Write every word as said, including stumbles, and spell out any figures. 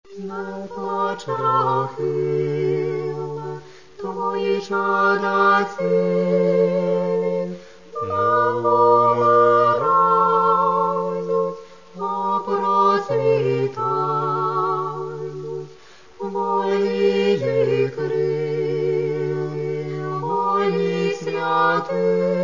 Не плач, Рахиле, твої чада цілі не умирають, а процвітають. Вольні крилі, вольні святи,